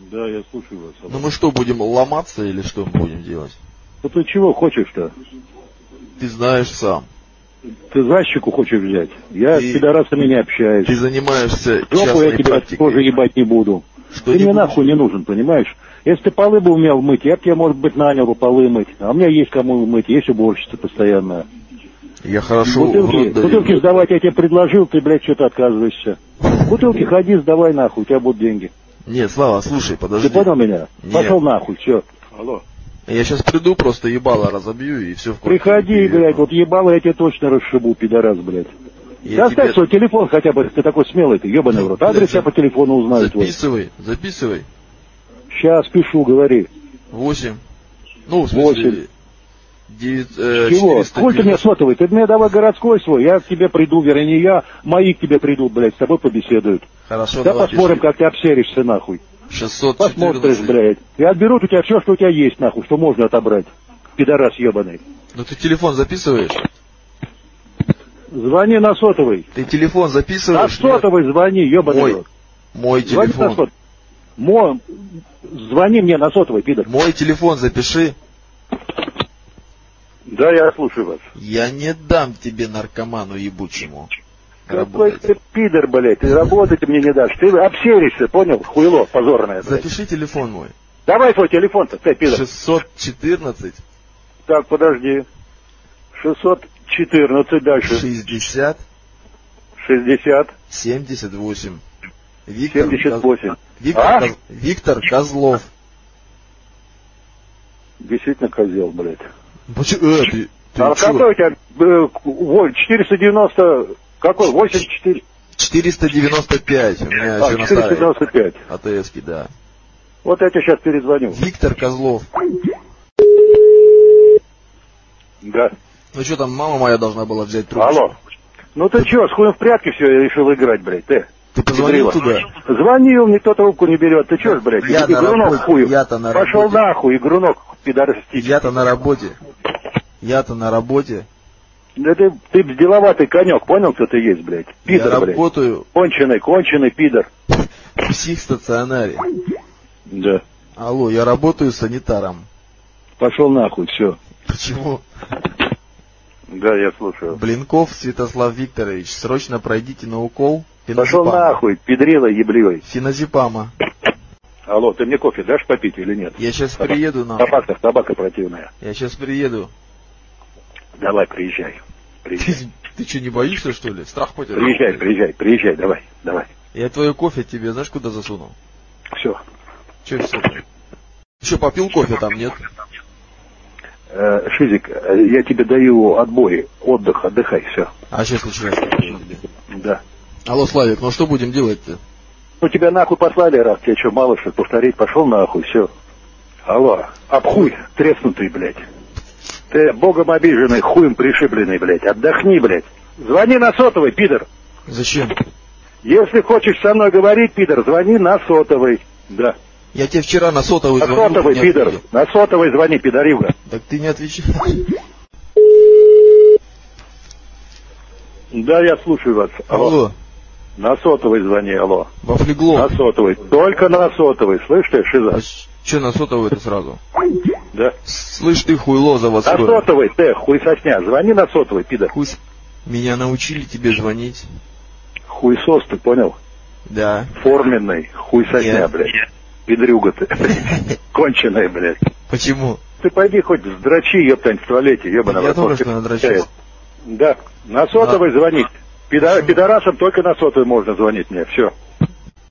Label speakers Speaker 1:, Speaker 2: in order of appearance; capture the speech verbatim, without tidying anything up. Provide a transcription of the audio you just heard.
Speaker 1: Да, я слушаю вас.
Speaker 2: Ну мы что, будем ломаться или что мы будем делать?
Speaker 1: Ну ты чего хочешь-то?
Speaker 2: Ты знаешь сам.
Speaker 1: Ты защику хочешь взять? Я
Speaker 2: Ты...
Speaker 1: с пидорасами не общаюсь.
Speaker 2: Ты занимаешься
Speaker 1: Жопу
Speaker 2: частной
Speaker 1: я тебя
Speaker 2: практикой.
Speaker 1: тоже ебать не буду.
Speaker 2: Что
Speaker 1: ты
Speaker 2: не
Speaker 1: мне
Speaker 2: будешь?
Speaker 1: нахуй не нужен, понимаешь? Если ты полы бы умел мыть, я бы тебя, может быть, нанял бы полы мыть. А у меня есть кому мыть, есть уборщица постоянная.
Speaker 2: Я хорошо
Speaker 1: Бутылки, бутылки сдавать я тебе предложил, ты, блядь, что-то отказываешься. Бутылки ходи, сдавай нахуй, у тебя будут деньги.
Speaker 2: Нет, Слава, слушай, подожди.
Speaker 1: Ты понял меня?
Speaker 2: Нет.
Speaker 1: Пошел нахуй, все. Алло.
Speaker 2: Я сейчас приду, просто ебало разобью и все в квартире.
Speaker 1: Приходи,
Speaker 2: переверну.
Speaker 1: блядь, вот ебало я тебе точно расшибу, пидорас, блядь.
Speaker 2: Я
Speaker 1: Доставь
Speaker 2: тебе...
Speaker 1: свой телефон хотя бы, ты такой смелый, ты ебаный в рот. Адрес я по телефону узнаю твой.
Speaker 2: Записывай, записывай.
Speaker 1: Сейчас пишу, говори.
Speaker 2: Восемь. Ну, в смысле... девять, э,
Speaker 1: Чего? Сколько мне сотовый? Ты мне давай городской свой, я к тебе приду, вернее, я, мои к тебе придут, блядь, с тобой побеседуют.
Speaker 2: Хорошо,
Speaker 1: да
Speaker 2: давай,
Speaker 1: посмотрим,
Speaker 2: пиши.
Speaker 1: как ты обсеришься, нахуй.
Speaker 2: шестьсот
Speaker 1: Посмотришь,
Speaker 2: четырнадцать.
Speaker 1: блядь. И отберут у тебя все, что у тебя есть, нахуй, что можно отобрать. Пидорас ебаный.
Speaker 2: Ну ты телефон записываешь?
Speaker 1: Звони на сотовый.
Speaker 2: Ты телефон записываешь?
Speaker 1: На сотовый нет? Звони, ебаный
Speaker 2: Мой,
Speaker 1: рот.
Speaker 2: мой
Speaker 1: Звони
Speaker 2: телефон.
Speaker 1: на сот... Мой... Звони мне на сотовый, пидор.
Speaker 2: Мой телефон запиши.
Speaker 1: Да, я слушаю вас.
Speaker 2: Я не дам тебе, наркоману ебучему.
Speaker 1: Какой
Speaker 2: работать.
Speaker 1: ты пидор, блядь, ты работать мне не дашь. Ты обсеришься, понял? Хуйло позорное, блядь.
Speaker 2: Запиши телефон мой.
Speaker 1: Давай твой телефон-то, ты, пидор.
Speaker 2: шестьсот четырнадцать.
Speaker 1: Так, подожди. шестьсот четырнадцать, дальше.
Speaker 2: шестьдесят.
Speaker 1: шестьдесят.
Speaker 2: семьдесят восемь. Виктор,
Speaker 1: семьдесят восемь.
Speaker 2: Коз... Виктор,
Speaker 1: А?
Speaker 2: Коз... Виктор Козлов.
Speaker 1: Действительно козел, блядь.
Speaker 2: Почему? Э, ты, ты
Speaker 1: А
Speaker 2: чё?
Speaker 1: какой у тебя? Э, четыреста девяносто... Какой? восемьдесят четыре?
Speaker 2: четыреста девяносто пять. У меня
Speaker 1: А,
Speaker 2: еще на
Speaker 1: четыреста девяносто пять.
Speaker 2: АТС-ки, да.
Speaker 1: Вот я тебе сейчас перезвоню.
Speaker 2: Виктор Козлов.
Speaker 1: Да.
Speaker 2: Ну что там, мама моя должна была взять трубку.
Speaker 1: Алло. Ну ты чё, с хуем в прятки все, я решил играть, блядь, ты?
Speaker 2: Ты позвонил
Speaker 1: Педрила.
Speaker 2: туда?
Speaker 1: Звонил, никто трубку не берет. Ты чё ж, блядь,
Speaker 2: Я на
Speaker 1: игрунок
Speaker 2: работе,
Speaker 1: хуев.
Speaker 2: я-то на
Speaker 1: Пошел
Speaker 2: работе.
Speaker 1: нахуй, игрунок, пидорастичный.
Speaker 2: Я-то на работе. Я-то на работе.
Speaker 1: Да ты, ты бзделоватый конек, понял, кто ты есть, блядь? Пидор,
Speaker 2: Я
Speaker 1: блядь.
Speaker 2: работаю
Speaker 1: Конченый, конченый пидор.
Speaker 2: в психстационаре.
Speaker 1: Да.
Speaker 2: Алло, я работаю санитаром.
Speaker 1: Пошел нахуй, все.
Speaker 2: Почему?
Speaker 1: Да, я слушаю.
Speaker 2: Блинков Святослав Викторович, срочно пройдите на укол.
Speaker 1: Пошел
Speaker 2: Феназепама.
Speaker 1: нахуй, педрила ебливый.
Speaker 2: Феназепама.
Speaker 1: Алло, ты мне кофе дашь попить или нет?
Speaker 2: Я сейчас
Speaker 1: Табак.
Speaker 2: приеду на...
Speaker 1: Табака, табака противная.
Speaker 2: Я сейчас приеду.
Speaker 1: Давай, приезжай. Приезжай,
Speaker 2: Ты, ты что, не боишься, что ли? Страх потерял?
Speaker 1: приезжай, приезжай, приезжай, давай, давай.
Speaker 2: Я твое кофе тебе, знаешь, куда засунул?
Speaker 1: Все.
Speaker 2: Че все? Че, попил кофе там, нет?
Speaker 1: Э, Шизик, э, я тебе даю отбой, отдых, отдыхай, все.
Speaker 2: А что случилось?
Speaker 1: Да.
Speaker 2: Алло, Славик, ну что будем делать-то?
Speaker 1: Ну тебя нахуй послали, раз тебе что, мало что повторить, пошел нахуй, все. Алло, обхуй, треснутый, блядь. Ты богом обиженный, хуем пришибленный, блядь, отдохни, блядь. Звони на сотовый, пидор.
Speaker 2: Зачем?
Speaker 1: Если хочешь со мной говорить, пидор, звони на сотовый. Да.
Speaker 2: Я тебе вчера на сотовый
Speaker 1: На
Speaker 2: звонил.
Speaker 1: сотовый,
Speaker 2: ты не
Speaker 1: пидор.
Speaker 2: ответил.
Speaker 1: На сотовый звони, пидорюга.
Speaker 2: Так ты не отвечаешь.
Speaker 1: Да, я слушаю вас. Алло.
Speaker 2: Алло,
Speaker 1: На сотовый звони, алло.
Speaker 2: во
Speaker 1: На
Speaker 2: флегло.
Speaker 1: сотовый. Только на сотовый. Слышь ты, Шиза?
Speaker 2: Че на сотовый-то сразу?
Speaker 1: Да.
Speaker 2: Слышь ты, хуйло
Speaker 1: На
Speaker 2: заводское.
Speaker 1: сотовый, ты, хуй сосня. Звони на сотовый, пидор.
Speaker 2: Хуй с- Меня научили тебе звонить.
Speaker 1: Хуйсос, ты понял?
Speaker 2: Да.
Speaker 1: Форменный. Хуй сосня,
Speaker 2: Нет.
Speaker 1: блядь. Пидрюга ты. Конченая, блядь.
Speaker 2: Почему?
Speaker 1: Ты пойди хоть сдрочи, ептань, в туалете, ебаный.
Speaker 2: Я
Speaker 1: в рот.
Speaker 2: тоже что надрочусь.
Speaker 1: Да. На сотовый звони. Пидор- Пидорасам только на сотовый можно звонить мне. Все.